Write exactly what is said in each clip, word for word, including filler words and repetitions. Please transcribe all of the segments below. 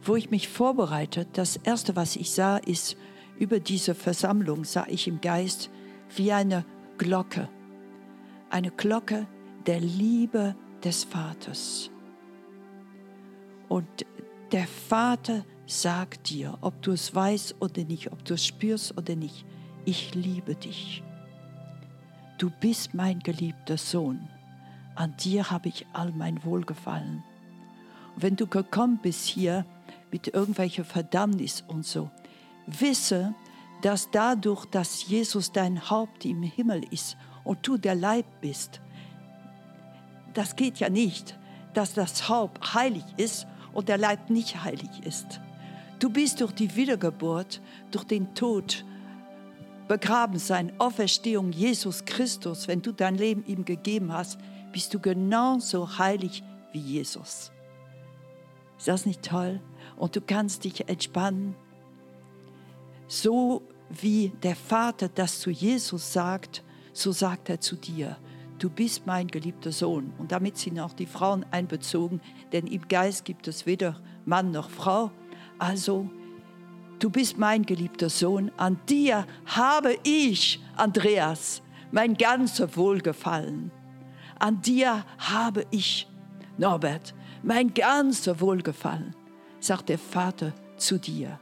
wo ich mich vorbereite, das Erste, was ich sah, ist, über diese Versammlung sah ich im Geist wie eine Glocke. Eine Glocke der Liebe des Vaters. Und der Vater sagt dir, ob du es weißt oder nicht, ob du es spürst oder nicht, ich liebe dich. Du bist mein geliebter Sohn. An dir habe ich all mein Wohlgefallen. Und wenn du gekommen bist hier mit irgendwelcher Verdammnis und so, wisse, dass dadurch, dass Jesus dein Haupt im Himmel ist und du der Leib bist, das geht ja nicht, dass das Haupt heilig ist und der Leib nicht heilig ist. Du bist durch die Wiedergeburt, durch den Tod, Begrabensein, Auferstehung Jesus Christus, wenn du dein Leben ihm gegeben hast, bist du genauso heilig wie Jesus. Ist das nicht toll? Und du kannst dich entspannen. So wie der Vater das zu Jesus sagt, so sagt er zu dir. Du bist mein geliebter Sohn. Und damit sind auch die Frauen einbezogen, denn im Geist gibt es weder Mann noch Frau. Also, du bist mein geliebter Sohn. An dir habe ich, Andreas, mein ganzer Wohlgefallen. An dir habe ich, Norbert, mein ganzer Wohlgefallen, sagt der Vater zu dir.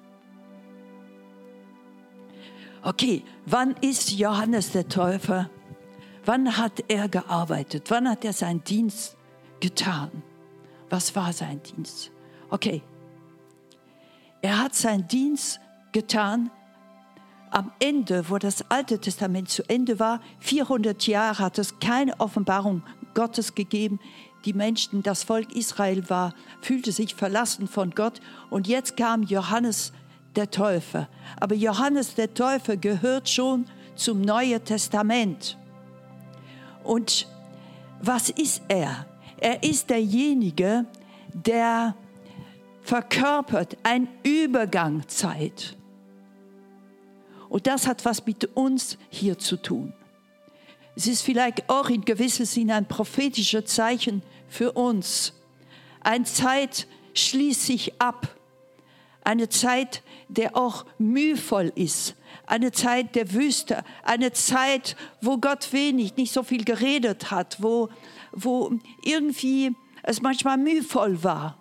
Okay, wann ist Johannes der Täufer? Wann hat er gearbeitet? Wann hat er seinen Dienst getan? Was war sein Dienst? Okay, er hat seinen Dienst getan am Ende, wo das Alte Testament zu Ende war. vierhundert Jahre hat es keine Offenbarung Gottes gegeben. Die Menschen, das Volk Israel war, fühlte sich verlassen von Gott. Und jetzt kam Johannes der Täufer. Aber Johannes der Täufer gehört schon zum Neuen Testament. Und was ist er? Er ist derjenige, der verkörpert eine Übergangszeit. Und das hat was mit uns hier zu tun. Es ist vielleicht auch in gewissem Sinne ein prophetisches Zeichen für uns. Eine Zeit schließt sich ab. Eine Zeit, der auch mühevoll ist. Eine Zeit der Wüste. Eine Zeit, wo Gott wenig, nicht so viel geredet hat. Wo, wo irgendwie es manchmal mühevoll war.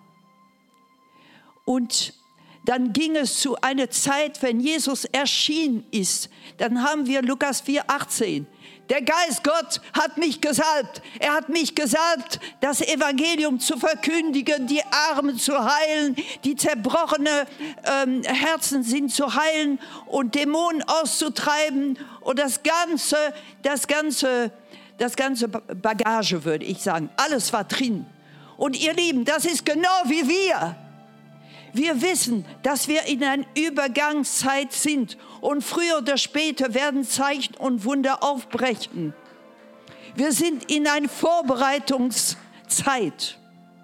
Und dann ging es zu einer Zeit, wenn Jesus erschienen ist. Dann haben wir Lukas vier achtzehn. Der Geist Gott hat mich gesalbt. Er hat mich gesalbt, das Evangelium zu verkündigen, die Armen zu heilen, die zerbrochene ähm, Herzen sind zu heilen und Dämonen auszutreiben. Und das ganze, das ganze, das ganze Bagage, würde ich sagen. Alles war drin. Und ihr Lieben, das ist genau wie wir. Wir wissen, dass wir in einer Übergangszeit sind und früher oder später werden Zeichen und Wunder aufbrechen. Wir sind in einer Vorbereitungszeit.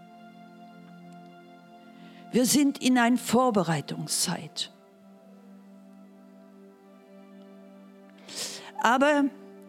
Wir sind in einer Vorbereitungszeit. Aber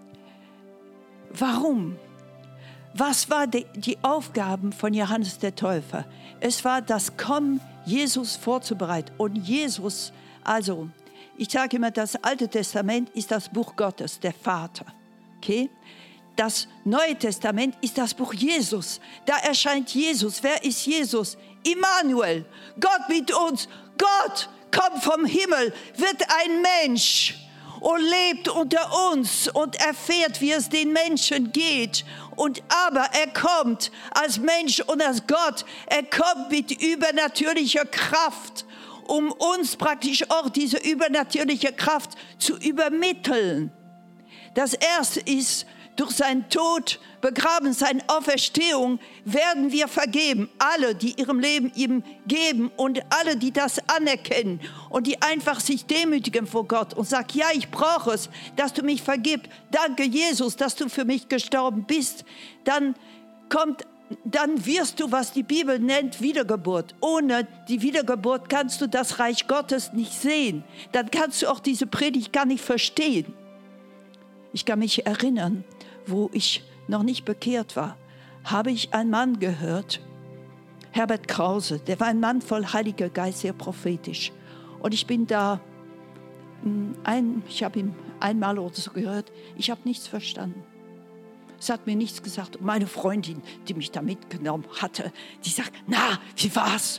warum? Was war die, die Aufgabe von Johannes der Täufer? Es war das Kommen Jesus vorzubereiten. Und Jesus, also, ich sage immer, das Alte Testament ist das Buch Gottes, der Vater. Okay? Das Neue Testament ist das Buch Jesus. Da erscheint Jesus. Wer ist Jesus? Immanuel. Gott mit uns. Gott kommt vom Himmel, wird ein Mensch und lebt unter uns und erfährt, wie es den Menschen geht. Und aber er kommt als Mensch und als Gott. Er kommt mit übernatürlicher Kraft, um uns praktisch auch diese übernatürliche Kraft zu übermitteln. Das Erste ist, durch seinen Tod, Begraben, seine Auferstehung werden wir vergeben. Alle, die ihrem Leben ihm geben und alle, die das anerkennen und die einfach sich demütigen vor Gott und sagen, ja, ich brauche es, dass du mich vergibst. Danke, Jesus, dass du für mich gestorben bist. Dann kommt, dann wirst du, was die Bibel nennt, Wiedergeburt. Ohne die Wiedergeburt kannst du das Reich Gottes nicht sehen. Dann kannst du auch diese Predigt gar nicht verstehen. Ich kann mich erinnern, wo ich noch nicht bekehrt war, habe ich einen Mann gehört, Herbert Krause, der war ein Mann voll Heiliger Geist, sehr prophetisch. Und ich bin da, ein, ich habe ihm einmal oder so gehört, ich habe nichts verstanden. Es hat mir nichts gesagt. Und meine Freundin, die mich da mitgenommen hatte, die sagt, na, wie war's?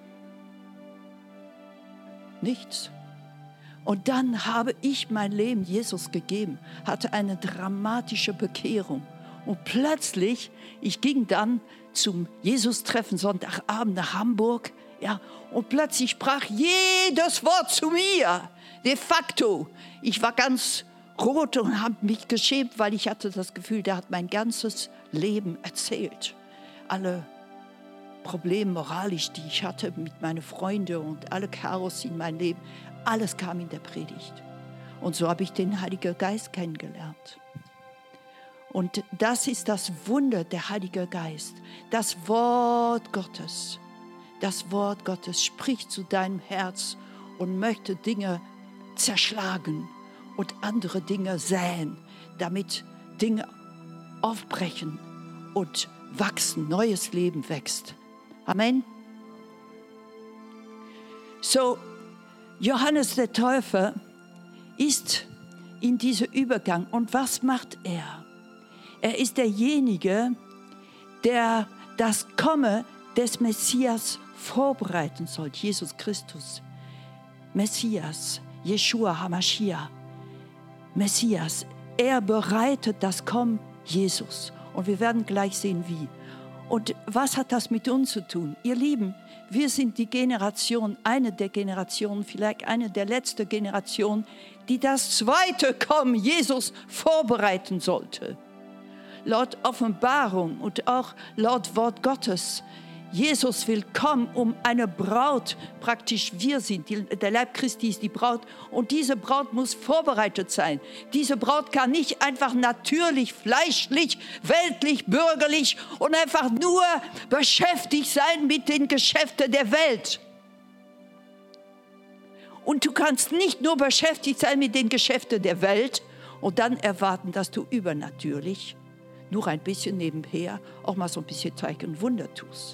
Nichts. Und dann habe ich mein Leben Jesus gegeben, hatte eine dramatische Bekehrung. Und plötzlich, ich ging dann zum Jesus-Treffen Sonntagabend nach Hamburg, ja, und plötzlich sprach jedes Wort zu mir, de facto. Ich war ganz rot und habe mich geschämt, weil ich hatte das Gefühl, der hat mein ganzes Leben erzählt. Alle Probleme moralisch, die ich hatte mit meinen Freunden und alle Chaos in meinem Leben, alles kam in der Predigt. Und so habe ich den Heiligen Geist kennengelernt. Und das ist das Wunder der Heilige Geist. Das Wort Gottes. Das Wort Gottes spricht zu deinem Herz und möchte Dinge zerschlagen und andere Dinge säen, damit Dinge aufbrechen und wachsen, neues Leben wächst. Amen. So, Johannes der Täufer ist in diesem Übergang. Und was macht er? Er ist derjenige, der das Kommen des Messias vorbereiten soll. Jesus Christus. Messias, Jeshua HaMashiach. Messias. Er bereitet das Kommen Jesus. Und wir werden gleich sehen, wie. Und was hat das mit uns zu tun? Ihr Lieben, wir sind die Generation, eine der Generationen, vielleicht eine der letzten Generationen, die das zweite Kommen Jesus vorbereiten sollte. Laut Offenbarung und auch laut Wort Gottes. Jesus will kommen, um eine Braut, praktisch wir sind, die, der Leib Christi ist die Braut, und diese Braut muss vorbereitet sein. Diese Braut kann nicht einfach natürlich, fleischlich, weltlich, bürgerlich und einfach nur beschäftigt sein mit den Geschäften der Welt. Und du kannst nicht nur beschäftigt sein mit den Geschäften der Welt und dann erwarten, dass du übernatürlich, nur ein bisschen nebenher, auch mal so ein bisschen Zeichen und Wunder tust.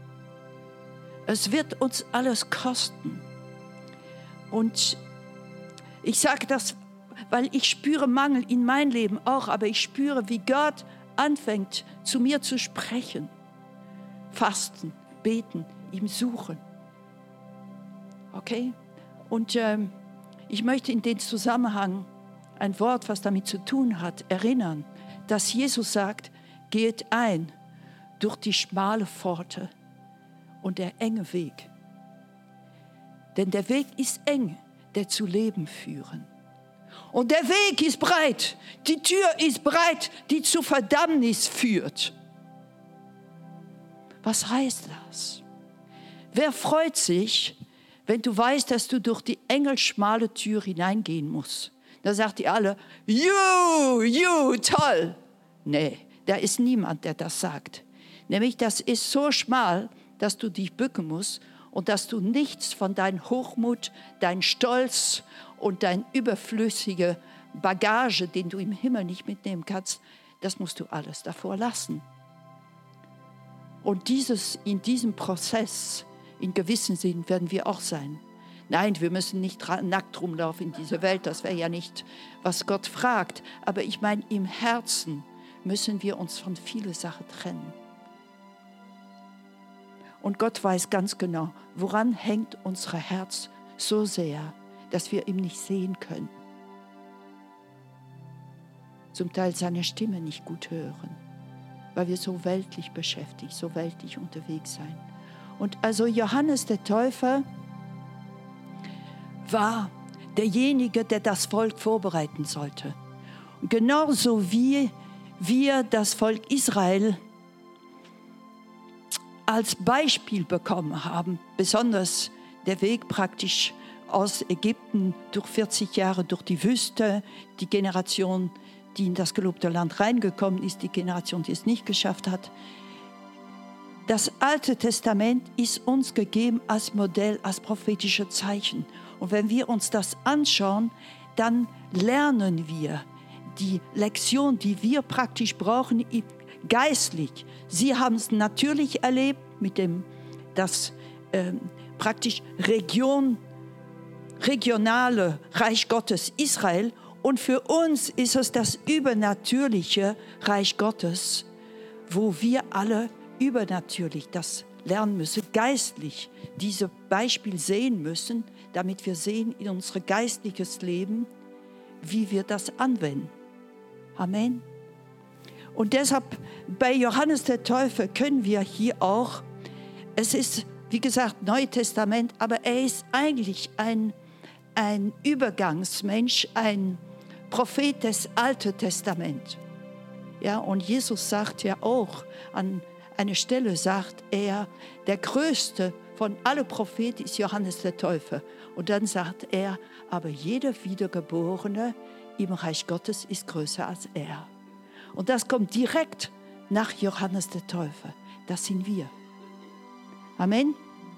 Es wird uns alles kosten. Und ich sage das, weil ich spüre Mangel in meinem Leben auch, aber ich spüre, wie Gott anfängt, zu mir zu sprechen. Fasten, beten, ihm suchen. Okay? Und ähm, ich möchte in den Zusammenhang ein Wort, was damit zu tun hat, erinnern, dass Jesus sagt, geht ein durch die schmale Pforte und der enge Weg. Denn der Weg ist eng, der zu Leben führen. Und der Weg ist breit, die Tür ist breit, die zu Verdammnis führt. Was heißt das? Wer freut sich, wenn du weißt, dass du durch die enge, schmale Tür hineingehen musst? Da sagt ihr alle, ju, ju, toll. Nee, da ist niemand, der das sagt. Nämlich, das ist so schmal, dass du dich bücken musst und dass du nichts von deinem Hochmut, dein Stolz und dein überflüssige Bagage, den du im Himmel nicht mitnehmen kannst, das musst du alles davor lassen. Und dieses, in diesem Prozess, in gewissem Sinn, werden wir auch sein. Nein, wir müssen nicht nackt rumlaufen in dieser Welt, das wäre ja nicht, was Gott fragt. Aber ich meine, im Herzen müssen wir uns von vielen Sachen trennen. Und Gott weiß ganz genau, woran hängt unser Herz so sehr, dass wir ihn nicht sehen können. Zum Teil seine Stimme nicht gut hören, weil wir so weltlich beschäftigt, so weltlich unterwegs sein. Und also Johannes der Täufer war derjenige, der das Volk vorbereiten sollte. Und genauso wie wir das Volk Israel als Beispiel bekommen haben, besonders der Weg praktisch aus Ägypten durch vierzig Jahre durch die Wüste, die Generation, die in das gelobte Land reingekommen ist, die Generation, die es nicht geschafft hat. Das Alte Testament ist uns gegeben als Modell, als prophetische Zeichen. Und wenn wir uns das anschauen, dann lernen wir die Lektion, die wir praktisch brauchen, geistlich. Sie haben es natürlich erlebt mit dem das äh, praktisch Region, regionale Reich Gottes Israel. Und für uns ist es das übernatürliche Reich Gottes, wo wir alle übernatürlich das lernen müssen, geistlich dieses Beispiel sehen müssen, damit wir sehen in unser geistliches Leben, wie wir das anwenden. Amen. Und deshalb bei Johannes der Täufer können wir hier auch, es ist, wie gesagt, Neues Testament, aber er ist eigentlich ein, ein Übergangsmensch, ein Prophet des Alten Testaments. Ja, und Jesus sagt ja auch, an einer Stelle sagt er, der größte von allen Propheten ist Johannes der Täufer. Und dann sagt er, aber jeder Wiedergeborene im Reich Gottes ist größer als er. Und das kommt direkt nach Johannes der Täufer. Das sind wir. Amen.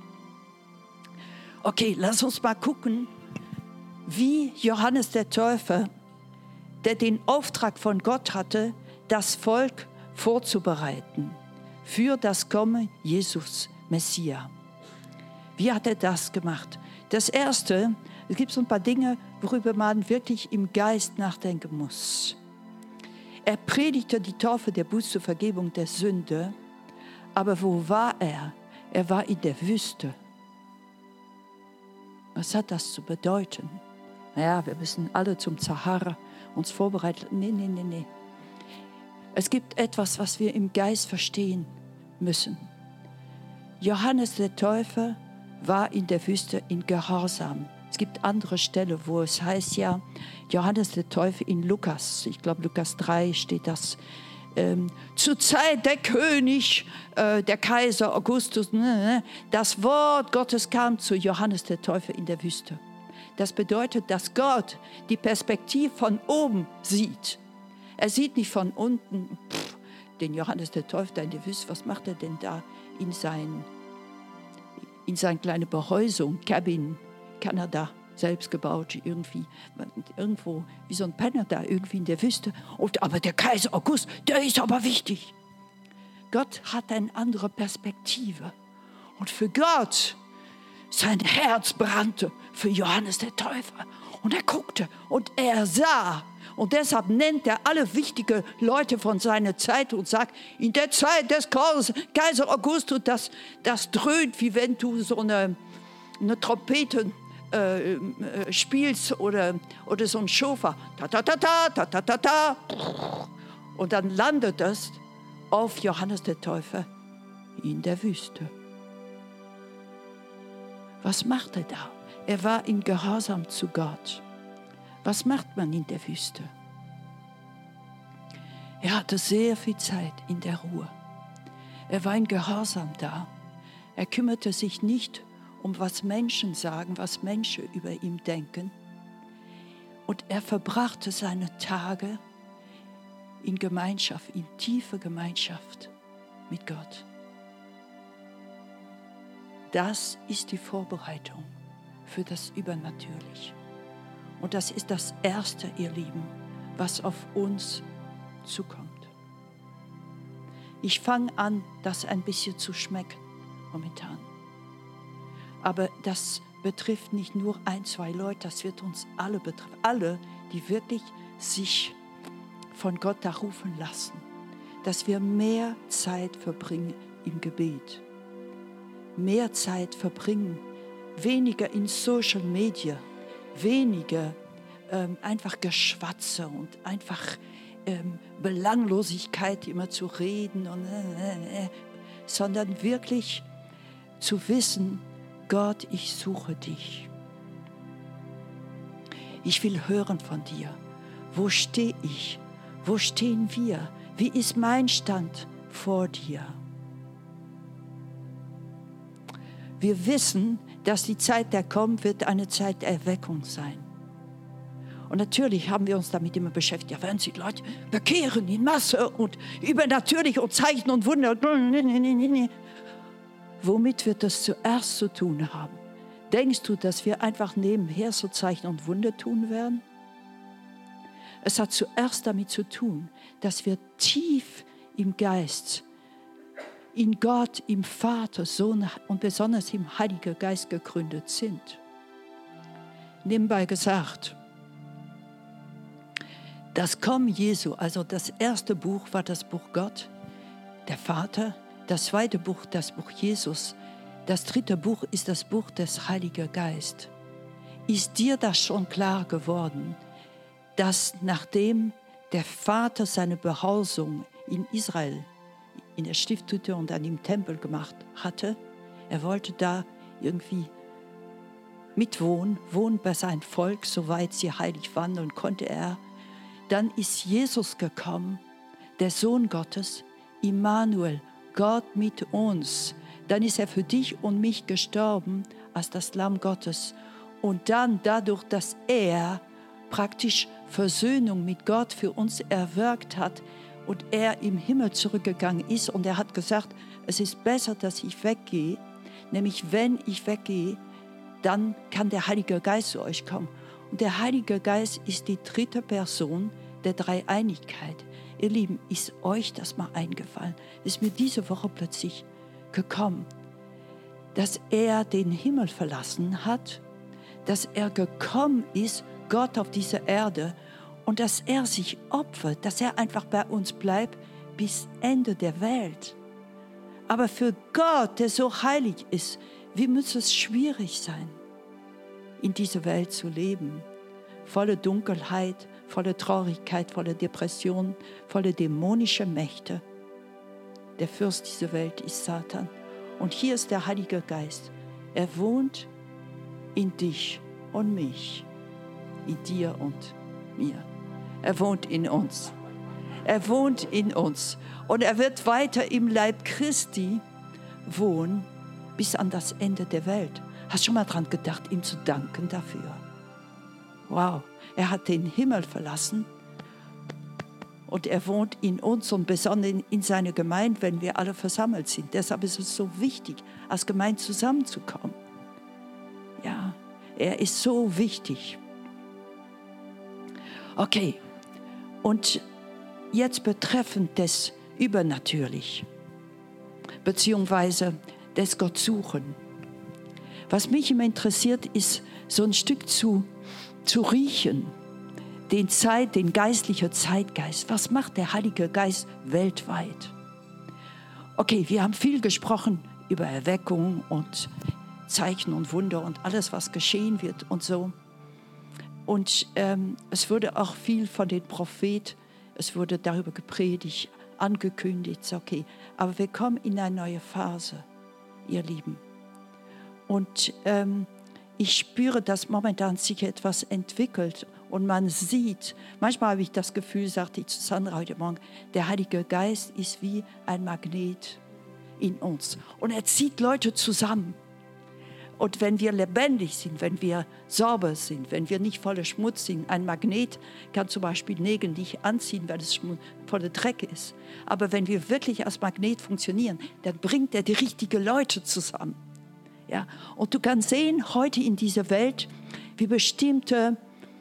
Okay, lass uns mal gucken, wie Johannes der Täufer, der den Auftrag von Gott hatte, das Volk vorzubereiten für das Kommen Jesus, Messia. Wie hat er das gemacht? Das Erste, es gibt so ein paar Dinge, worüber man wirklich im Geist nachdenken muss. Er predigte die Taufe der Buße zur Vergebung der Sünde, aber wo war er? Er war in der Wüste. Was hat das zu bedeuten? Naja, wir müssen alle zum Sahara uns vorbereiten. Nee, nee, nee, nee. Es gibt etwas, was wir im Geist verstehen müssen. Johannes der Täufer war in der Wüste in Gehorsam. Es gibt andere Stellen, wo es heißt ja, Johannes der Täufer in Lukas, ich glaube Lukas drei steht das, ähm, zur Zeit der König, äh, der Kaiser Augustus, ne, das Wort Gottes kam zu Johannes der Täufer in der Wüste. Das bedeutet, dass Gott die Perspektive von oben sieht. Er sieht nicht von unten, pff, den Johannes der Täufer in der Wüste, was macht er denn da in sein, in seine kleine Behäusung, Cabin, Kanada, selbst gebaut, irgendwie, irgendwo wie so ein Penner da, irgendwie in der Wüste. Und, aber der Kaiser August, der ist aber wichtig. Gott hat eine andere Perspektive. Und für Gott, sein Herz brannte für Johannes der Täufer. Und er guckte und er sah. Und deshalb nennt er alle wichtigen Leute von seiner Zeit und sagt, in der Zeit des Kaiser Augustus, das, das dröhnt, wie wenn du so eine, eine Trompete äh, äh, spielst oder, oder so ein Schofar. Ta, ta, ta, ta, ta, ta, ta, ta. Und dann landet es auf Johannes der Täufer in der Wüste. Was macht er da? Er war in Gehorsam zu Gott. Was macht man in der Wüste? Er hatte sehr viel Zeit in der Ruhe. Er war in Gehorsam da. Er kümmerte sich nicht um was Menschen sagen, was Menschen über ihn denken. Und er verbrachte seine Tage in Gemeinschaft, in tiefer Gemeinschaft mit Gott. Das ist die Vorbereitung für das Übernatürliche. Und das ist das Erste, ihr Lieben, was auf uns zukommt. Ich fange an, das ein bisschen zu schmecken momentan. Aber das betrifft nicht nur ein, zwei Leute, das wird uns alle betreffen. Alle, die wirklich sich von Gott da rufen lassen, dass wir mehr Zeit verbringen im Gebet. Mehr Zeit verbringen, weniger in Social Media, weniger ähm, einfach Geschwatze und einfach ähm, Belanglosigkeit immer zu reden, und, äh, äh, sondern wirklich zu wissen, Gott, ich suche dich. Ich will hören von dir. Wo stehe ich? Wo stehen wir? Wie ist mein Stand vor dir? Wir wissen, dass die Zeit, der kommt, wird eine Zeit der Erweckung sein. Und natürlich haben wir uns damit immer beschäftigt. Ja, werden sich Leute bekehren in Masse und übernatürlich und Zeichen und Wunder. Womit wird das zuerst zu tun haben? Denkst du, dass wir einfach nebenher so Zeichen und Wunder tun werden? Es hat zuerst damit zu tun, dass wir tief im Geist in Gott, im Vater, Sohn und besonders im Heiligen Geist gegründet sind. Nebenbei gesagt, das Kommen Jesu, also das erste Buch war das Buch Gott, der Vater, das zweite Buch das Buch Jesus, das dritte Buch ist das Buch des Heiligen Geist. Ist dir das schon klar geworden, dass nachdem der Vater seine Behausung in Israel, in der Stiftshütte und dann im Tempel gemacht hatte, er wollte da irgendwie mitwohnen, wohnen bei seinem Volk, soweit sie heilig wandeln konnte er. Dann ist Jesus gekommen, der Sohn Gottes, Immanuel, Gott mit uns. Dann ist er für dich und mich gestorben als das Lamm Gottes. Und dann dadurch, dass er praktisch Versöhnung mit Gott für uns erwirkt hat und er im Himmel zurückgegangen ist und er hat gesagt, es ist besser, dass ich weggehe, nämlich wenn ich weggehe, dann kann der Heilige Geist zu euch kommen. Und der Heilige Geist ist die dritte Person der Dreieinigkeit. Ihr Lieben, ist euch das mal eingefallen? Ist mir diese Woche plötzlich gekommen, dass er den Himmel verlassen hat, dass er gekommen ist, Gott auf dieser Erde, und dass er sich opfert, dass er einfach bei uns bleibt bis Ende der Welt. Aber für Gott, der so heilig ist, wie muss es schwierig sein, in dieser Welt zu leben? Volle Dunkelheit, volle Traurigkeit, volle Depression, volle dämonische Mächte. Der Fürst dieser Welt ist Satan. Und hier ist der Heilige Geist. Er wohnt in dich und mich, in dir und mir. Er wohnt in uns. Er wohnt in uns. Und er wird weiter im Leib Christi wohnen bis an das Ende der Welt. Hast du schon mal dran gedacht, ihm zu danken dafür? Wow, er hat den Himmel verlassen und er wohnt in uns und besonders in, in seiner Gemeinde, wenn wir alle versammelt sind. Deshalb ist es so wichtig, als Gemeinde zusammenzukommen. Ja, er ist so wichtig. Okay, und jetzt betreffend des Übernatürlich, beziehungsweise des Gottsuchen. Was mich immer interessiert, ist so ein Stück zu, zu riechen, den, Zeit, den geistlichen Zeitgeist. Was macht der Heilige Geist weltweit? Okay, wir haben viel gesprochen über Erweckung und Zeichen und Wunder und alles, was geschehen wird und so. Und ähm, es wurde auch viel von den Propheten, es wurde darüber gepredigt, angekündigt, okay. Aber wir kommen in eine neue Phase, ihr Lieben. Und ähm, ich spüre, dass momentan sich etwas entwickelt und man sieht, manchmal habe ich das Gefühl, sagte ich zu Sandra heute Morgen, der Heilige Geist ist wie ein Magnet in uns. Und er zieht Leute zusammen. Und wenn wir lebendig sind, wenn wir sauber sind, wenn wir nicht voller Schmutz sind, ein Magnet kann zum Beispiel Nägel nicht anziehen, weil es voller Dreck ist. Aber wenn wir wirklich als Magnet funktionieren, dann bringt er die richtigen Leute zusammen. Ja? Und du kannst sehen, heute in dieser Welt, wie bestimmte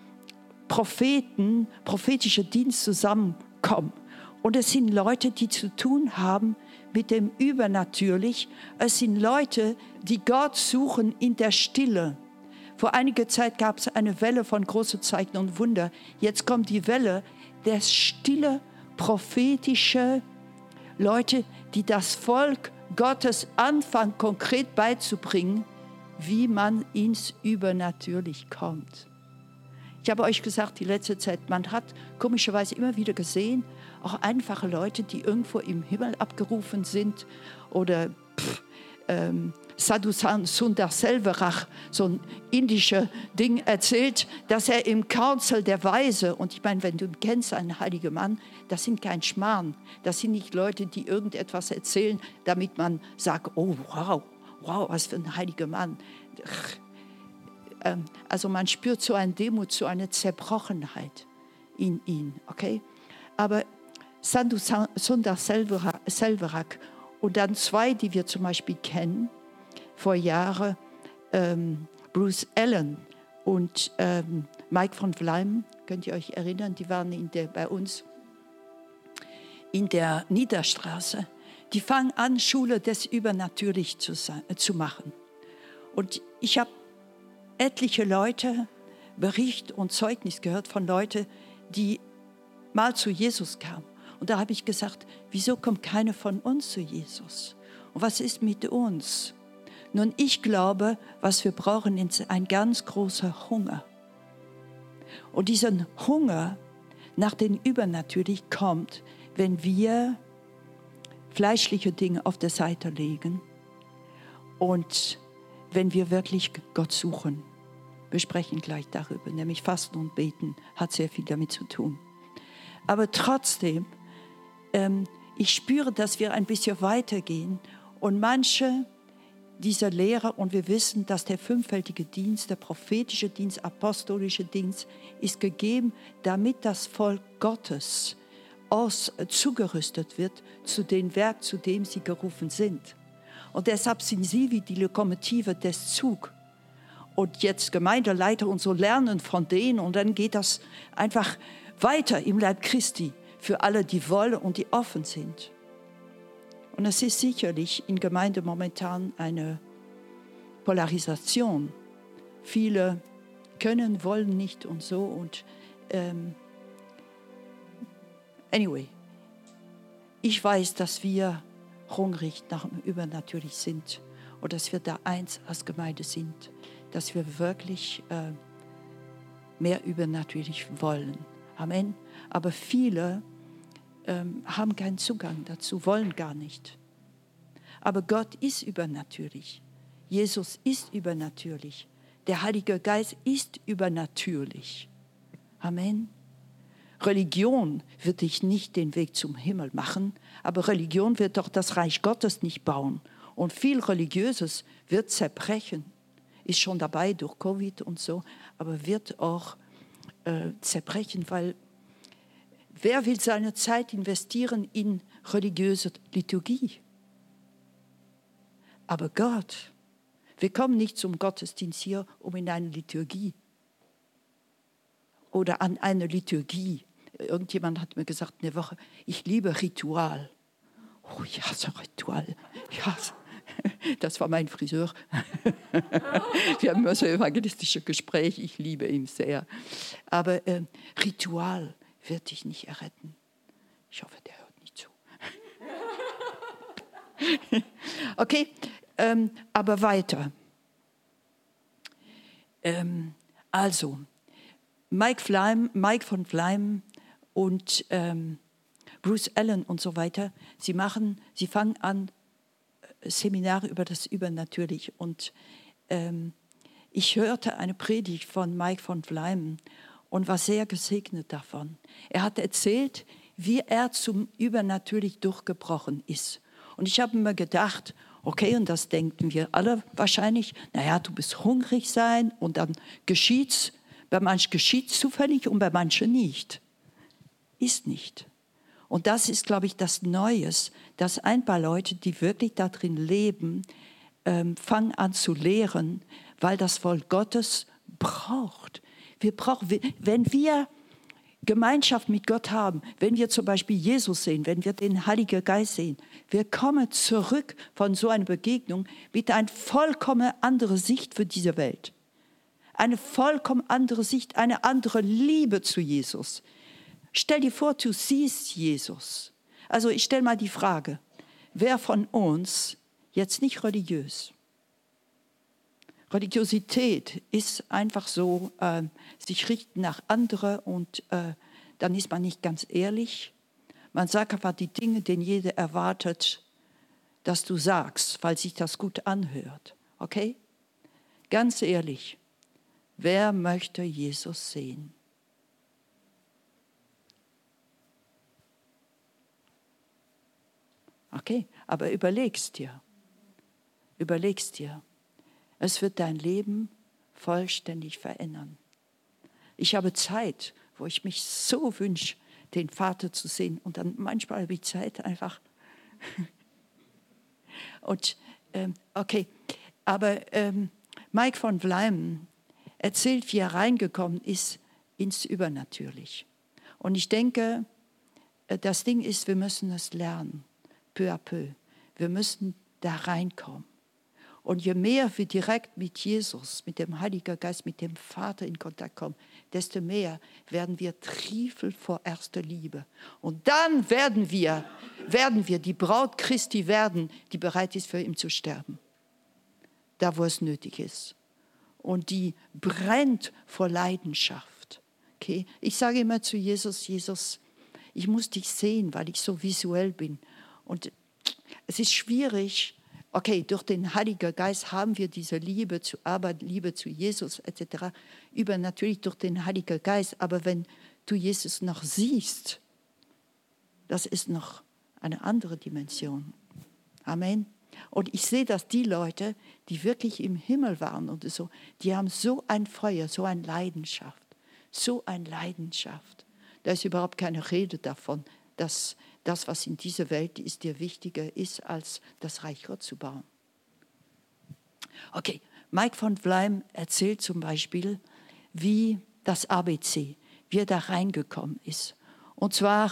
Propheten, prophetische Dienst zusammenkommen. Und es sind Leute, die zu tun haben mit dem Übernatürlich. Es sind Leute, die Gott suchen in der Stille. Vor einiger Zeit gab es eine Welle von großen Zeichen und Wunder. Jetzt kommt die Welle der stille, prophetische Leute, die das Volk Gottes anfangen, konkret beizubringen, wie man ins Übernatürlich kommt. Ich habe euch gesagt, die letzte Zeit, man hat komischerweise immer wieder gesehen, auch einfache Leute, die irgendwo im Himmel abgerufen sind oder pff, ähm, Sadhu Sundar Selvaraj, so ein indischer Ding, erzählt, dass er im Council der Weise, und ich meine, wenn du ihn kennst, einen heiligen Mann, das sind kein Schmarrn, das sind nicht Leute, die irgendetwas erzählen, damit man sagt, oh wow, wow, was für ein heiliger Mann. Ähm, also man spürt so eine Demut, so eine Zerbrochenheit in ihm, okay? Aber Sadhu Sundar Selvaraj und dann zwei, die wir zum Beispiel kennen, vor Jahren, ähm, Bruce Allen und ähm, Mike von Vlijm, könnt ihr euch erinnern, die waren in der, bei uns in der Niederstraße. die fangen an, Schule des Übernatürlichen zu, sein, äh, zu machen. Und ich habe etliche Leute, Bericht und Zeugnis gehört von Leuten, die mal zu Jesus kamen. Und da habe ich gesagt, wieso kommt keiner von uns zu Jesus? Und was ist mit uns? Nun, ich glaube, was wir brauchen, ist ein ganz großer Hunger. Und dieser Hunger nach dem Übernatürlichen kommt, wenn wir fleischliche Dinge auf der Seite legen und wenn wir wirklich Gott suchen. Wir sprechen gleich darüber, nämlich Fasten und Beten hat sehr viel damit zu tun. Aber trotzdem, ähm, ich spüre, dass wir ein bisschen weitergehen und manche dieser Lehrer, und wir wissen, dass der fünffältige Dienst, der prophetische Dienst, apostolische Dienst ist gegeben, damit das Volk Gottes aus, zugerüstet wird zu dem Werk, zu dem sie gerufen sind. Und deshalb sind sie wie die Lokomotive des Zugs. Und jetzt Gemeindeleiter und so lernen von denen und dann geht das einfach weiter im Leib Christi für alle, die wollen und die offen sind. Und es ist sicherlich in Gemeinde momentan eine Polarisation. Viele können, wollen nicht und so. Und ähm, anyway, ich weiß, dass wir hungrig nach dem Übernatürlich sind und dass wir da eins als Gemeinde sind, dass wir wirklich äh, mehr übernatürlich wollen. Amen. Aber viele ähm, haben keinen Zugang dazu, wollen gar nicht. Aber Gott ist übernatürlich. Jesus ist übernatürlich. Der Heilige Geist ist übernatürlich. Amen. Religion wird dich nicht den Weg zum Himmel machen, aber Religion wird doch das Reich Gottes nicht bauen. Und viel Religiöses wird zerbrechen. Ist schon dabei durch Covid und so, aber wird auch äh, zerbrechen, weil wer will seine Zeit investieren in religiöse Liturgie? Aber Gott, wir kommen nicht zum Gottesdienst hier, um in eine Liturgie oder an eine Liturgie. Irgendjemand hat mir gesagt, eine Woche, ich liebe Ritual. Oh ja, so Ritual. Ja, das war mein Friseur. Wir haben immer so evangelistische Gespräche, ich liebe ihn sehr. Aber äh, Ritual wird dich nicht erretten. Ich hoffe, der hört nicht zu. Okay, ähm, aber weiter. Ähm, also, Mike, Fleim, Mike von Fleim und ähm, Bruce Allen und so weiter, sie machen, sie fangen an, Seminare über das Übernatürliche. Und ähm, ich hörte eine Predigt von Mike von Fleim und war sehr gesegnet davon. Er hat erzählt, wie er zum Übernatürlich durchgebrochen ist. Und ich habe mir gedacht, okay, und das denken wir alle wahrscheinlich, naja, du bist hungrig sein und dann geschieht's, bei manchen geschieht's zufällig und bei manchen nicht. Ist nicht. Und das ist, glaube ich, das Neues, dass ein paar Leute, die wirklich darin leben, ähm, fangen an zu lehren, weil das Volk Gottes braucht. Wir brauchen, wenn wir Gemeinschaft mit Gott haben, wenn wir zum Beispiel Jesus sehen, wenn wir den Heiligen Geist sehen, wir kommen zurück von so einer Begegnung mit einer vollkommen anderen Sicht für diese Welt. Eine vollkommen andere Sicht, eine andere Liebe zu Jesus. Stell dir vor, du siehst Jesus. Also ich stelle mal die Frage, wer von uns, jetzt nicht religiös, Religiosität ist einfach so, äh, sich richten nach anderen und äh, dann ist man nicht ganz ehrlich. Man sagt einfach die Dinge, denen jeder erwartet, dass du sagst, weil sich das gut anhört. Okay? Ganz ehrlich, wer möchte Jesus sehen? Okay, aber überlegst dir, überlegst dir, es wird dein Leben vollständig verändern. Ich habe Zeit, wo ich mich so wünsche, den Vater zu sehen und dann manchmal habe ich Zeit einfach. Und ähm, okay, aber ähm, Mike von Fleim erzählt, wie er reingekommen ist ins Übernatürlich. Und ich denke, das Ding ist, wir müssen es lernen. peu à peu. Wir müssen da reinkommen. Und je mehr wir direkt mit Jesus, mit dem Heiligen Geist, mit dem Vater in Kontakt kommen, desto mehr werden wir triefeln vor erster Liebe. Und dann werden wir, werden wir die Braut Christi werden, die bereit ist, für ihn zu sterben. Da, wo es nötig ist. Und die brennt vor Leidenschaft. Okay? Ich sage immer zu Jesus, Jesus, ich muss dich sehen, weil ich so visuell bin. Und es ist schwierig. Okay, durch den Heiligen Geist haben wir diese Liebe zu Arbeit, Liebe zu Jesus et cetera. Über natürlich durch den Heiligen Geist. Aber wenn du Jesus noch siehst, das ist noch eine andere Dimension. Amen. Und ich sehe, dass die Leute, die wirklich im Himmel waren und so, die haben so ein Feuer, so eine Leidenschaft, so eine Leidenschaft. Da ist überhaupt keine Rede davon, dass das, was in dieser Welt ist, dir wichtiger ist, als das Reich Gott zu bauen. Okay, Mike von Vleim erzählt zum Beispiel, wie das A B C, wie er da reingekommen ist. Und zwar,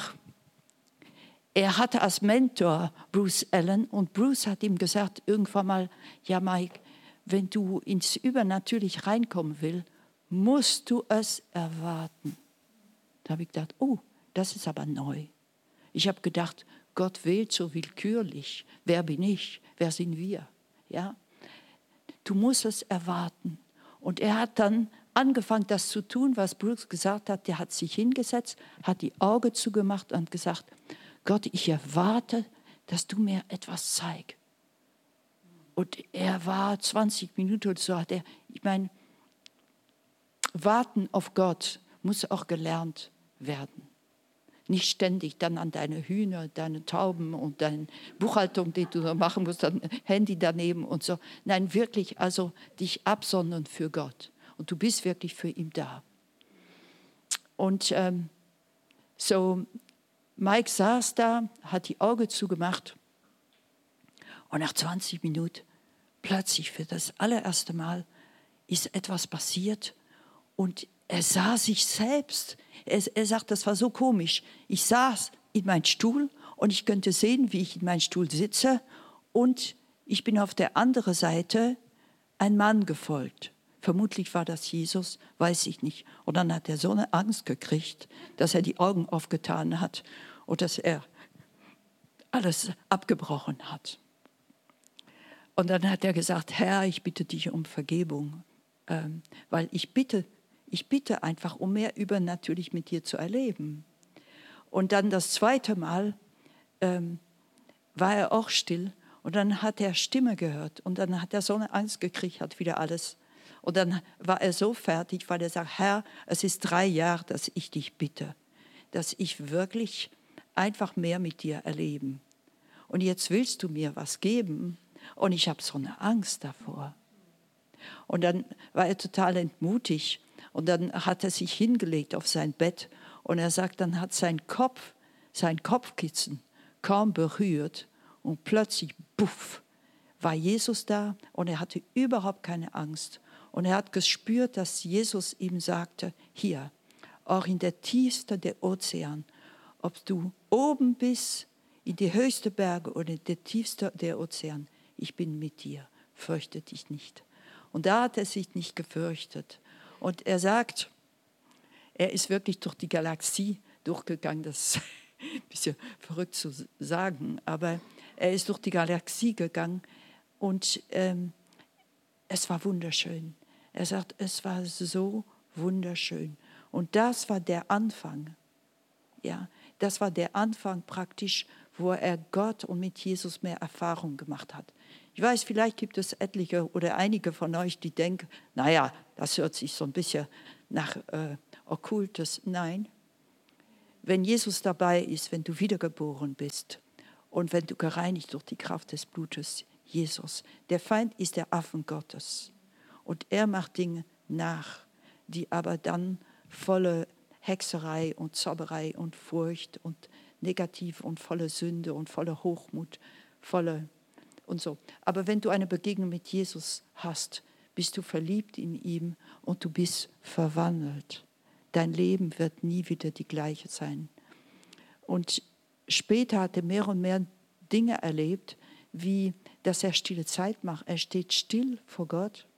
er hatte als Mentor Bruce Allen und Bruce hat ihm gesagt, irgendwann mal, ja Mike, wenn du ins Übernatürliche reinkommen willst, musst du es erwarten. Da habe ich gedacht, oh, das ist aber neu. Ich habe gedacht, Gott wählt so willkürlich. Wer bin ich? Wer sind wir? Ja? Du musst es erwarten. Und er hat dann angefangen, das zu tun, was Bruce gesagt hat. Der hat sich hingesetzt, hat die Augen zugemacht und gesagt, Gott, ich erwarte, dass du mir etwas zeigst. Und er war zwanzig Minuten oder so, hat er, ich meine, warten auf Gott muss auch gelernt werden. Nicht ständig dann an deine Hühner, deine Tauben und deine Buchhaltung, die du machen musst, dann Handy daneben und so. Nein, wirklich, also dich absondern für Gott. Und du bist wirklich für ihn da. Und ähm, so, Mike saß da, hat die Augen zugemacht und nach zwanzig Minuten plötzlich für das allererste Mal ist etwas passiert und er sah sich selbst. Er, er sagt, das war so komisch. Ich saß in meinem Stuhl und ich könnte sehen, wie ich in meinem Stuhl sitze und ich bin auf der anderen Seite ein Mann gefolgt. Vermutlich war das Jesus, weiß ich nicht. Und dann hat er so eine Angst gekriegt, dass er die Augen aufgetan hat und dass er alles abgebrochen hat. Und dann hat er gesagt, Herr, ich bitte dich um Vergebung, ähm, weil ich bitte Ich bitte einfach, um mehr übernatürlich mit dir zu erleben. Und dann das zweite Mal ähm, war er auch still und dann hat er Stimme gehört und dann hat er so eine Angst gekriegt, hat wieder alles. Und dann war er so fertig, weil er sagt, Herr, es ist drei Jahre, dass ich dich bitte, dass ich wirklich einfach mehr mit dir erleben. Und jetzt willst du mir was geben und ich habe so eine Angst davor. Und dann war er total entmutigt. Und dann hat er sich hingelegt auf sein Bett und er sagt, dann hat sein Kopf, sein Kopfkissen kaum berührt und plötzlich, buff, war Jesus da und er hatte überhaupt keine Angst. Und er hat gespürt, dass Jesus ihm sagte, hier, auch in der tiefste der Ozean, ob du oben bist, in die höchsten Berge oder in der tiefste der Ozean, ich bin mit dir, fürchte dich nicht. Und da hat er sich nicht gefürchtet. Und er sagt, er ist wirklich durch die Galaxie durchgegangen, das ist ein bisschen verrückt zu sagen, aber er ist durch die Galaxie gegangen und ähm, es war wunderschön. Er sagt, es war so wunderschön. Und das war der Anfang. Ja, das war der Anfang praktisch, wo er Gott und mit Jesus mehr Erfahrung gemacht hat. Ich weiß, vielleicht gibt es etliche oder einige von euch, die denken, naja, das hört sich so ein bisschen nach äh, Okkultes. Nein, wenn Jesus dabei ist, wenn du wiedergeboren bist und wenn du gereinigt durch die Kraft des Blutes Jesus, der Feind ist der Affen Gottes und er macht Dinge nach, die aber dann volle Hexerei und Zauberei und Furcht und negativ und volle Sünde und volle Hochmut, volle und so. Aber wenn du eine Begegnung mit Jesus hast, bist du verliebt in ihm und du bist verwandelt. Dein Leben wird nie wieder die gleiche sein. Und später hat er mehr und mehr Dinge erlebt, wie, dass er stille Zeit macht. Er steht still vor Gott.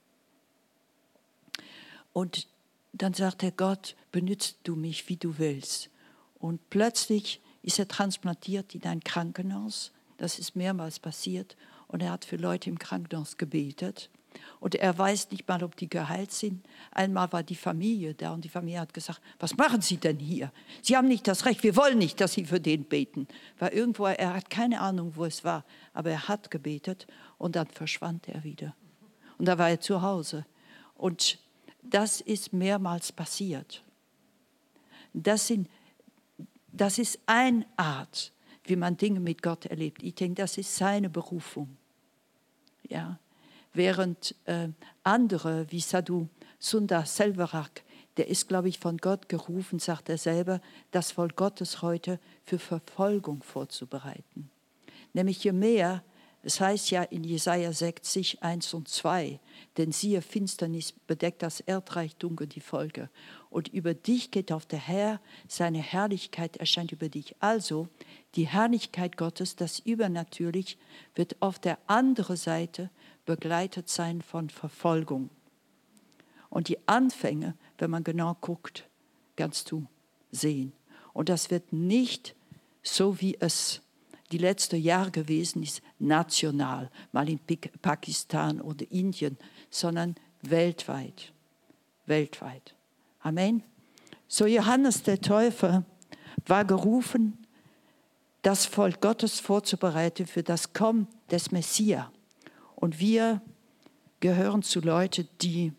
Und dann sagt er, Gott, benützt du mich, wie du willst. Und plötzlich ist er transplantiert in ein Krankenhaus. Das ist mehrmals passiert. Und er hat für Leute im Krankenhaus gebetet. Und er weiß nicht mal, ob die geheilt sind. Einmal war die Familie da und die Familie hat gesagt, was machen Sie denn hier? Sie haben nicht das Recht, wir wollen nicht, dass Sie für den beten. Weil irgendwo, er hat keine Ahnung, wo es war, aber er hat gebetet und dann verschwand er wieder. Und da war er zu Hause. Und das ist mehrmals passiert. Das, sind, das ist eine Art, wie man Dinge mit Gott erlebt. Ich denke, das ist seine Berufung. Ja. Während äh, andere, wie Sadhu Sundar Selvarak, der ist, glaube ich, von Gott gerufen, sagt er selber, das Volk Gottes heute für Verfolgung vorzubereiten. Nämlich je mehr, es heißt ja in Jesaja sechzig, eins und zwei, denn siehe, Finsternis bedeckt das Erdreich, dunkel die Völker. Und über dich geht auf der Herr, seine Herrlichkeit erscheint über dich. Also die Herrlichkeit Gottes, das Übernatürlich, wird auf der anderen Seite begleitet sein von Verfolgung. Und die Anfänge, wenn man genau guckt, kannst du sehen. Und das wird nicht so, wie es die letzten Jahre gewesen ist, national, mal in Pakistan oder Indien, sondern weltweit. Weltweit. Amen. So Johannes der Täufer war gerufen, das Volk Gottes vorzubereiten für das Kommen des Messias. Und wir gehören zu Leuten, die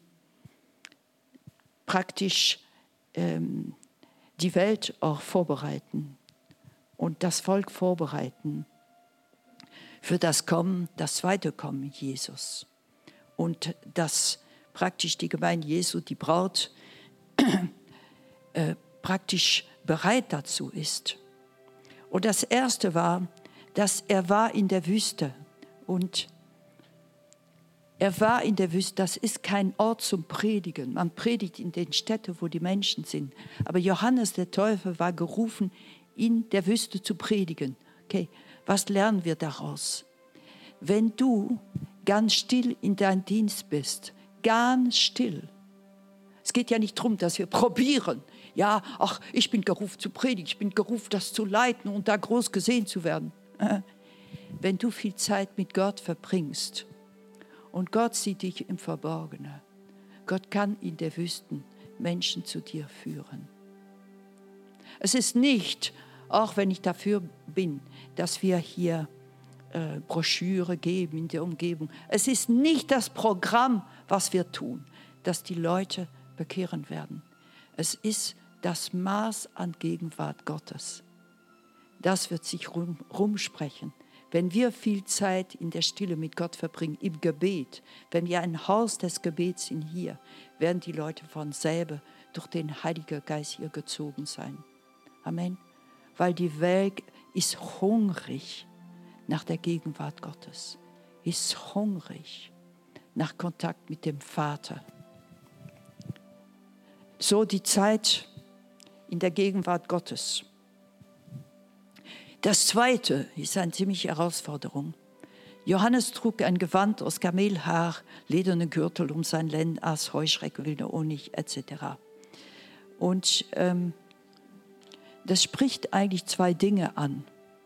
praktisch ähm, die Welt auch vorbereiten und das Volk vorbereiten für das Kommen, das zweite Kommen Jesus. Und dass praktisch die Gemeinde Jesu, die Braut, äh, praktisch bereit dazu ist. Und das Erste war, dass er war in der Wüste und Er war in der Wüste, das ist kein Ort zum Predigen. Man predigt in den Städten, wo die Menschen sind. Aber Johannes der Täufer war gerufen, in der Wüste zu predigen. Okay, was lernen wir daraus? Wenn du ganz still in deinem Dienst bist, ganz still. Es geht ja nicht darum, dass wir probieren. Ja, ach, ich bin gerufen zu predigen, ich bin gerufen, das zu leiten und da groß gesehen zu werden. Wenn du viel Zeit mit Gott verbringst, und Gott sieht dich im Verborgenen. Gott kann in der Wüste Menschen zu dir führen. Es ist nicht, auch wenn ich dafür bin, dass wir hier äh, Broschüre geben in der Umgebung. Es ist nicht das Programm, was wir tun, dass die Leute bekehren werden. Es ist das Maß an Gegenwart Gottes. Das wird sich rum, rumsprechen. Wenn wir viel Zeit in der Stille mit Gott verbringen, im Gebet, wenn wir ein Haus des Gebets sind hier, werden die Leute von selber durch den Heiligen Geist hier gezogen sein. Amen. Weil die Welt ist hungrig nach der Gegenwart Gottes, ist hungrig nach Kontakt mit dem Vater. So die Zeit in der Gegenwart Gottes. Das Zweite ist eine ziemliche Herausforderung. Johannes trug ein Gewand aus Kamelhaar, lederne Gürtel um sein Lenden, aß Heuschrecken, wilde Honig et cetera. Und ähm, das spricht eigentlich zwei Dinge an.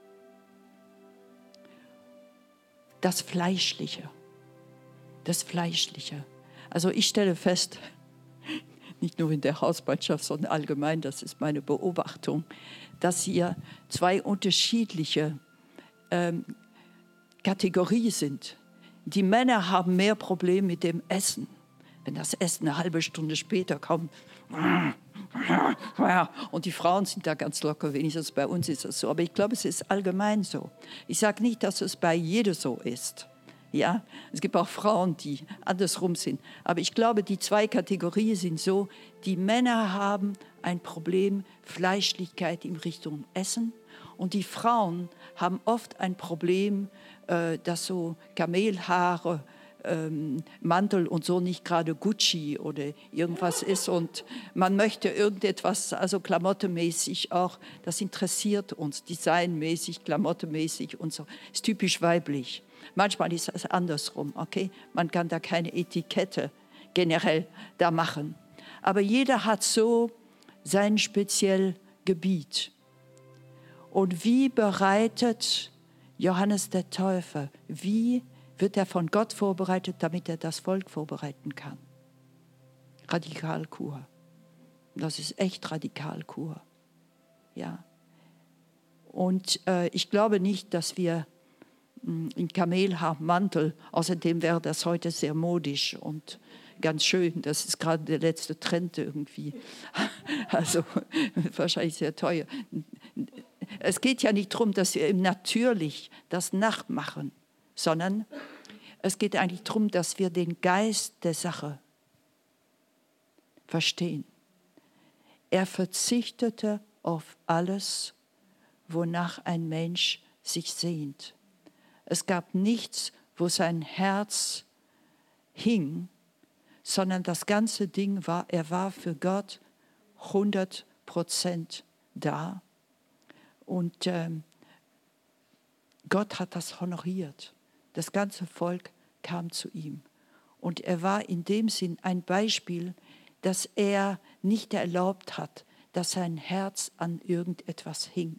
Das Fleischliche. Das Fleischliche. Also ich stelle fest, nicht nur in der Hausmannschaft, sondern allgemein, das ist meine Beobachtung, dass hier zwei unterschiedliche ähm, Kategorien sind. Die Männer haben mehr Probleme mit dem Essen. Wenn das Essen eine halbe Stunde später kommt, und die Frauen sind da ganz locker, wenigstens bei uns ist es so. Aber ich glaube, es ist allgemein so. Ich sage nicht, dass es bei jedem so ist. Ja, es gibt auch Frauen, die andersrum sind. Aber ich glaube, die zwei Kategorien sind so, die Männer haben ein Problem, Fleischlichkeit in Richtung Essen. Und die Frauen haben oft ein Problem, äh, dass so Kamelhaare ähm, Mantel und so nicht gerade Gucci oder irgendwas ist und man möchte irgendetwas, also klamottenmäßig auch, das interessiert uns, designmäßig, klamottenmäßig und so, ist typisch weiblich. Manchmal ist es andersrum, okay? Man kann da keine Etikette generell da machen. Aber jeder hat so sein spezielles Gebiet. Und wie bereitet Johannes der Täufer, wie wird er von Gott vorbereitet, damit er das Volk vorbereiten kann? Radikalkur. Das ist echt Radikalkur. Ja. Und äh, ich glaube nicht, dass wir mh, einen Kamelhaarmantel, außerdem wäre das heute sehr modisch und ganz schön, das ist gerade der letzte Trend irgendwie. Also wahrscheinlich sehr teuer. Es geht ja nicht darum, dass wir natürlich das nachmachen, sondern es geht eigentlich darum, dass wir den Geist der Sache verstehen. Er verzichtete auf alles, wonach ein Mensch sich sehnt. Es gab nichts, wo sein Herz hing, sondern das ganze Ding war, er war für Gott hundert Prozent da. Und ähm, Gott hat das honoriert. Das ganze Volk kam zu ihm. Und er war in dem Sinn ein Beispiel, dass er nicht erlaubt hat, dass sein Herz an irgendetwas hing.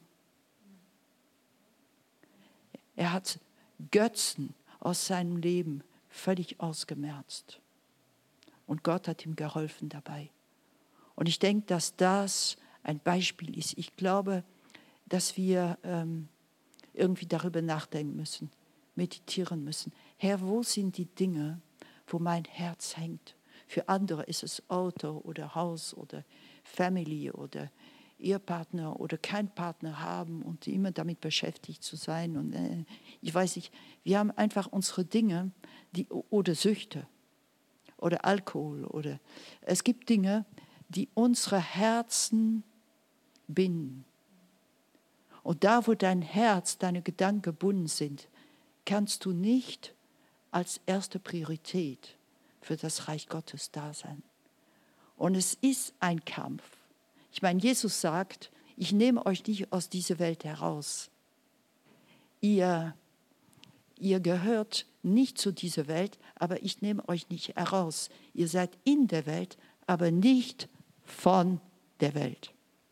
Er hat Götzen aus seinem Leben völlig ausgemerzt. Und Gott hat ihm geholfen dabei. Und ich denke, dass das ein Beispiel ist. Ich glaube, dass wir ähm, irgendwie darüber nachdenken müssen, meditieren müssen. Herr, wo sind die Dinge, wo mein Herz hängt? Für andere ist es Auto oder Haus oder Family oder Ehepartner oder kein Partner haben und immer damit beschäftigt zu sein. Und äh, ich weiß nicht, wir haben einfach unsere Dinge, die, oder Süchte oder Alkohol. Oder es gibt Dinge, die unsere Herzen binden. Und da, wo dein Herz, deine Gedanken gebunden sind, kannst du nicht als erste Priorität für das Reich Gottes da sein. Und es ist ein Kampf. Ich meine, Jesus sagt, ich nehme euch nicht aus dieser Welt heraus. Ihr, ihr gehört nicht zu dieser Welt, aber ich nehme euch nicht heraus. Ihr seid in der Welt, aber nicht von der Welt.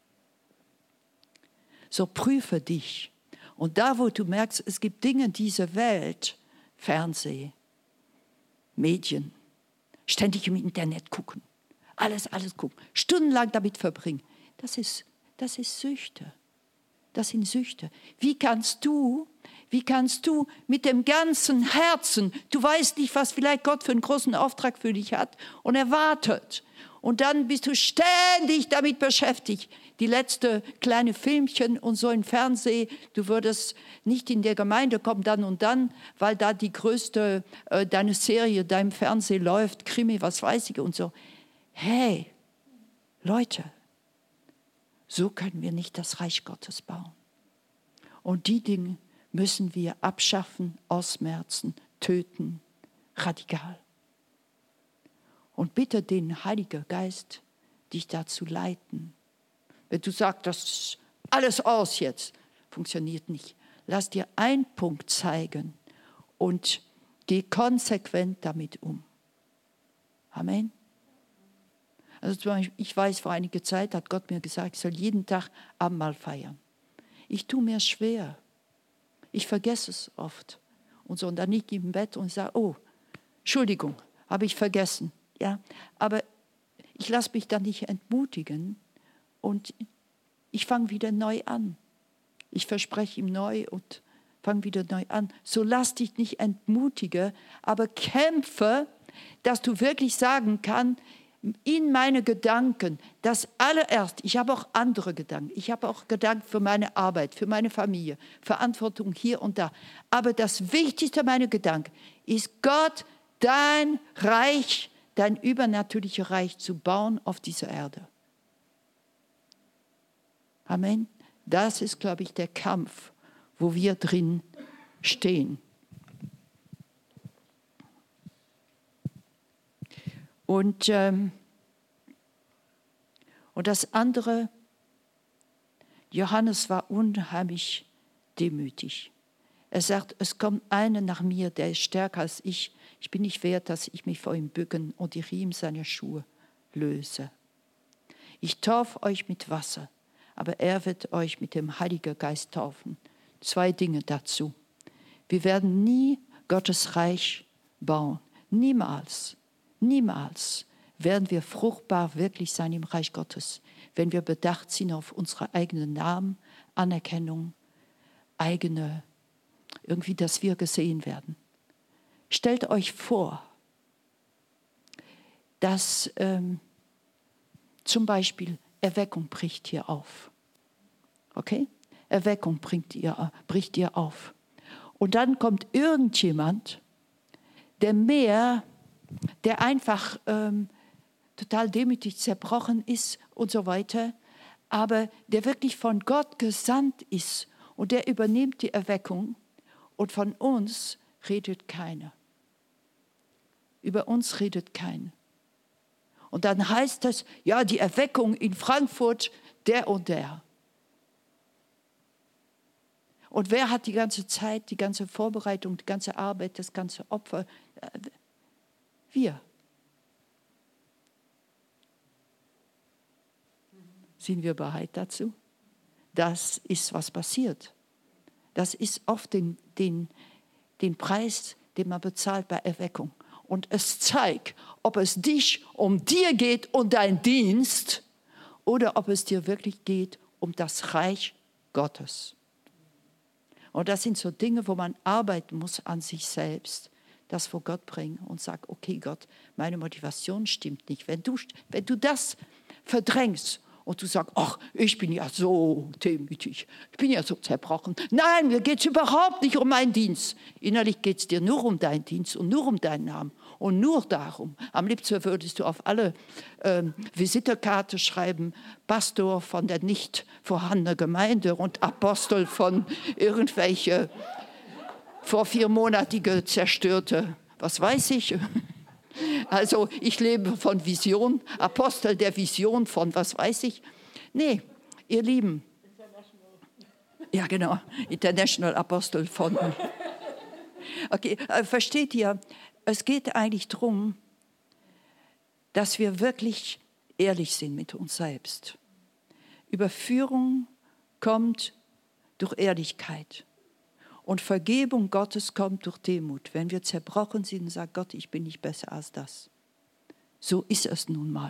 So prüfe dich. Und da, wo du merkst, es gibt Dinge in dieser Welt, Fernsehen, Medien, ständig im Internet gucken, alles, alles gucken, stundenlang damit verbringen, das ist, das ist Süchte. Das sind Süchte. Wie kannst du, wie kannst du mit dem ganzen Herzen, du weißt nicht, was vielleicht Gott für einen großen Auftrag für dich hat und erwartet. Und dann bist du ständig damit beschäftigt. Die letzte kleine Filmchen und so im Fernsehen, du würdest nicht in der Gemeinde kommen dann und dann, weil da die größte, äh, deine Serie, dein Fernsehen läuft, Krimi, was weiß ich und so. Hey, Leute, so können wir nicht das Reich Gottes bauen. Und die Dinge müssen wir abschaffen, ausmerzen, töten, radikal. Und bitte den Heiligen Geist, dich dazu leiten. Wenn du sagst, das ist alles aus jetzt, funktioniert nicht. Lass dir einen Punkt zeigen und geh konsequent damit um. Amen. Also zum Beispiel, ich weiß, vor einiger Zeit hat Gott mir gesagt, ich soll jeden Tag Abendmahl feiern. Ich tue mir schwer. Ich vergesse es oft. Und so, und dann liege ich im Bett und sage, oh, Entschuldigung, habe ich vergessen. Ja, aber ich lasse mich dann nicht entmutigen und ich fange wieder neu an. Ich verspreche ihm neu und fange wieder neu an. So lass dich nicht entmutigen, aber kämpfe, dass du wirklich sagen kannst, in meine Gedanken, das allererst, ich habe auch andere Gedanken, ich habe auch Gedanken für meine Arbeit, für meine Familie, Verantwortung hier und da. Aber das Wichtigste meiner Gedanken ist Gott, dein Reich, dein übernatürliches Reich zu bauen auf dieser Erde. Amen. Das ist, glaube ich, der Kampf, wo wir drin stehen. Und, ähm, und das andere, Johannes war unheimlich demütig. Er sagt, es kommt einer nach mir, der ist stärker als ich. Ich bin nicht wert, dass ich mich vor ihm bücken und die Riemen seiner Schuhe löse. Ich taufe euch mit Wasser, aber er wird euch mit dem Heiligen Geist taufen. Zwei Dinge dazu. Wir werden nie Gottes Reich bauen. Niemals, niemals werden wir fruchtbar wirklich sein im Reich Gottes, wenn wir bedacht sind auf unsere eigenen Namen, Anerkennung, eigene, irgendwie, dass wir gesehen werden. Stellt euch vor, dass ähm, zum Beispiel Erweckung bricht hier auf. Okay? Erweckung bringt ihr, bricht ihr auf. Und dann kommt irgendjemand, der mehr, der einfach ähm, total demütig zerbrochen ist und so weiter, aber der wirklich von Gott gesandt ist und der übernimmt die Erweckung und von uns redet keiner. Über uns redet keiner. Und dann heißt es, ja, die Erweckung in Frankfurt, der und der. Und wer hat die ganze Zeit, die ganze Vorbereitung, die ganze Arbeit, das ganze Opfer? Wir. Sind wir bereit dazu? Das ist, was passiert. Das ist oft den, den, den Preis, den man bezahlt bei Erweckung. Und es zeigt, ob es dich um dir geht und dein Dienst oder ob es dir wirklich geht um das Reich Gottes. Und das sind so Dinge, wo man arbeiten muss an sich selbst, das vor Gott bringen und sagen, okay Gott, meine Motivation stimmt nicht. Wenn du, wenn du das verdrängst und du sagst, ach, ich bin ja so demütig, ich bin ja so zerbrochen. Nein, mir geht es überhaupt nicht um meinen Dienst. Innerlich geht es dir nur um deinen Dienst und nur um deinen Namen und nur darum. Am liebsten würdest du auf alle ähm, Visitenkarte schreiben, Pastor von der nicht vorhandenen Gemeinde und Apostel von irgendwelche vor vier monatige zerstörte, was weiß ich. Also ich lebe von Vision, Apostel der Vision von was weiß ich. Nee, ihr Lieben. Ja genau, International Apostel von. Okay, versteht ihr, es geht eigentlich darum, dass wir wirklich ehrlich sind mit uns selbst. Überführung kommt durch Ehrlichkeit. Und Vergebung Gottes kommt durch Demut. Wenn wir zerbrochen sind und sagen, Gott, ich bin nicht besser als das. So ist es nun mal.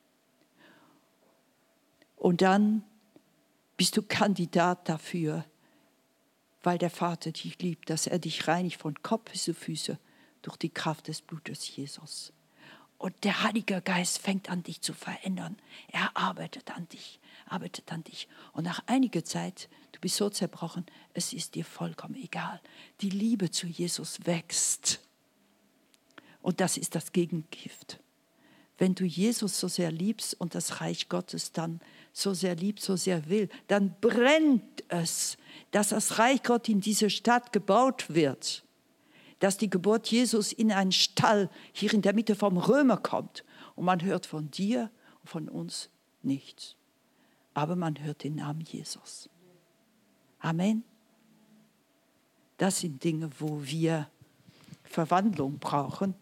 Und dann bist du Kandidat dafür, weil der Vater dich liebt, dass er dich reinigt von Kopf bis zu Füße durch die Kraft des Blutes Jesus. Und der Heilige Geist fängt an, dich zu verändern. Er arbeitet an dich, arbeitet an dich. Und nach einiger Zeit, du bist so zerbrochen, es ist dir vollkommen egal. Die Liebe zu Jesus wächst. Und das ist das Gegengift. Wenn du Jesus so sehr liebst und das Reich Gottes dann so sehr liebt, so sehr will, dann brennt es, dass das Reich Gottes in diese Stadt gebaut wird. Dass die Geburt Jesus in einen Stall hier in der Mitte vom Römer kommt. Und man hört von dir und von uns nichts. Aber man hört den Namen Jesus. Amen. Das sind Dinge, wo wir Verwandlung brauchen.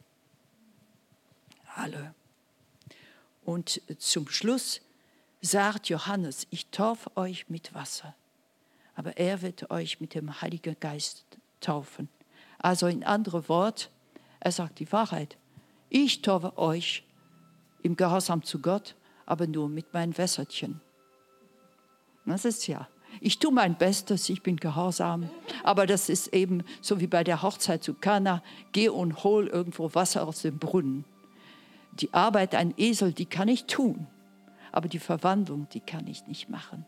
Alle. Und zum Schluss sagt Johannes, ich taufe euch mit Wasser. Aber er wird euch mit dem Heiligen Geist taufen. Also in anderen Worten, er sagt die Wahrheit. Ich taufe euch im Gehorsam zu Gott, aber nur mit meinen Wässerchen. Das ist ja. Ich tue mein Bestes, ich bin gehorsam. Aber das ist eben so wie bei der Hochzeit zu Kana. Geh und hol irgendwo Wasser aus dem Brunnen. Die Arbeit, ein Esel, die kann ich tun. Aber die Verwandlung, die kann ich nicht machen.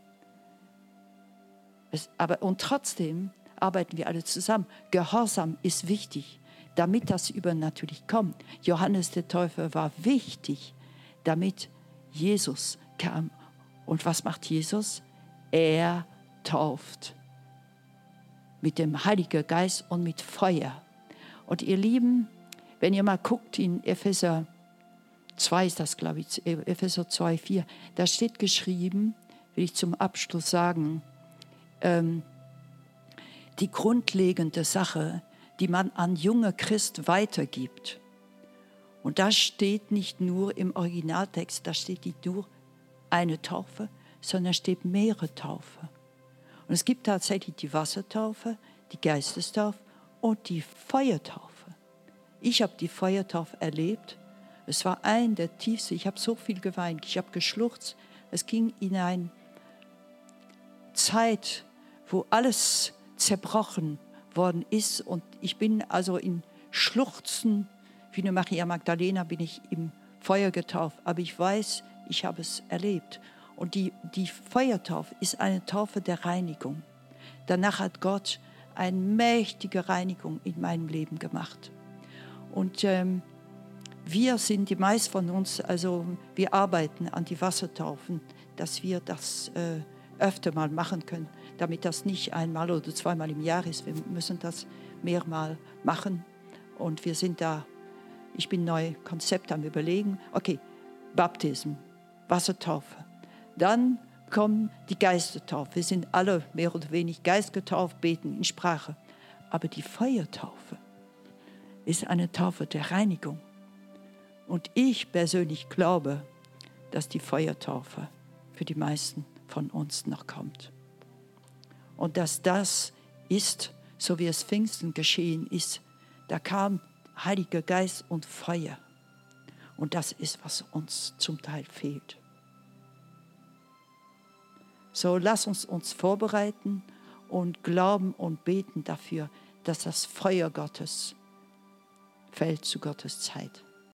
Es, aber, und trotzdem arbeiten wir alle zusammen. Gehorsam ist wichtig, damit das übernatürlich kommt. Johannes der Täufer war wichtig, damit Jesus kam. Und was macht Jesus? Er tauft mit dem Heiligen Geist und mit Feuer. Und ihr Lieben, wenn ihr mal guckt in Epheser zwei ist das, glaube ich, Epheser zwei, vier. Da steht geschrieben, will ich zum Abschluss sagen, ähm, die grundlegende Sache, die man an junge Christ weitergibt. Und da steht nicht nur im Originaltext, da steht nicht nur eine Taufe, sondern steht mehrere Taufe. Und es gibt tatsächlich die Wassertaufe, die Geistestaufe und die Feuertaufe. Ich habe die Feuertaufe erlebt. Es war ein der tiefsten. Ich habe so viel geweint. Ich habe geschluchzt. Es ging in eine Zeit, wo alles zerbrochen worden ist. Und ich bin also in Schluchzen, wie eine Maria Magdalena, bin ich im Feuer getauft. Aber ich weiß, ich habe es erlebt. Und die, die Feuertaufe ist eine Taufe der Reinigung. Danach hat Gott eine mächtige Reinigung in meinem Leben gemacht. Und ähm, wir sind, die meisten von uns, also wir arbeiten an die Wassertaufen, dass wir das äh, öfter mal machen können, damit das nicht einmal oder zweimal im Jahr ist. Wir müssen das mehrmal machen. Und wir sind da, ich bin neu Konzept am Überlegen. Okay, Baptism, Wassertaufe. Dann kommen die Geistertaufe. Wir sind alle mehr oder weniger geistgetauft, beten in Sprache. Aber die Feuertaufe ist eine Taufe der Reinigung. Und ich persönlich glaube, dass die Feuertaufe für die meisten von uns noch kommt. Und dass das ist, so wie es Pfingsten geschehen ist, da kam Heiliger Geist und Feuer. Und das ist, was uns zum Teil fehlt. So, lass uns uns vorbereiten und glauben und beten dafür, dass das Feuer Gottes fällt zu Gottes Zeit.